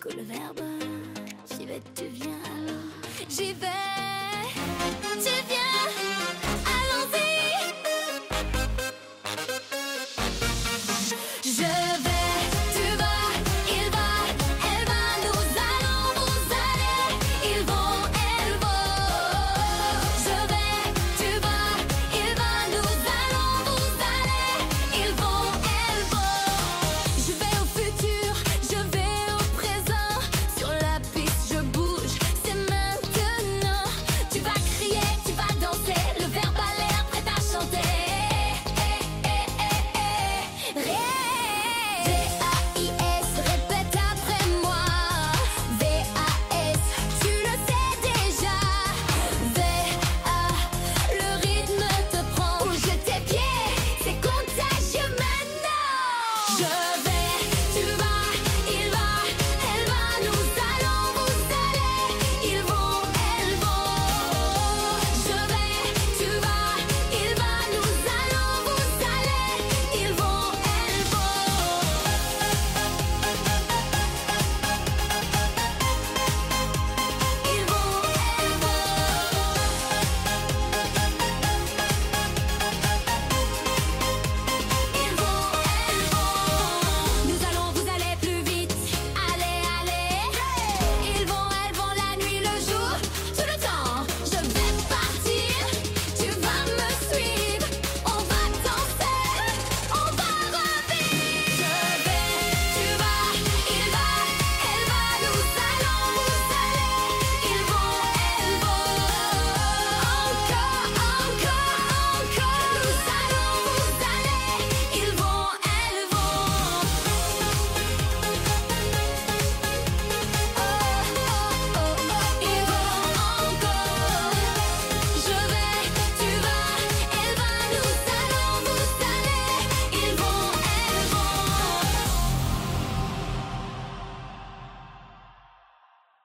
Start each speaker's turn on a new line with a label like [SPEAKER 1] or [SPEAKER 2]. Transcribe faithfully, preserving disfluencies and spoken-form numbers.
[SPEAKER 1] que le verbe. J'y vais, tu viens alors. J'y vais, tu viens, allons-y. Je vais, tu vas, il va, elle va, nous allons, vous allez, ils vont, elles vont. Je vais, tu vas, il va, nous allons, vous allez, ils vont, elles vont. Je vais au futur, je vais au présent, sur la piste je bouge, c'est maintenant. Tu vas crier, tu vas danser, le verbe a l'air prêt à chanter. V A I S, répète après moi. V A S, tu le sais déjà. V A, le rythme te prend. Bouge tes pieds, c'est contagieux maintenant. Je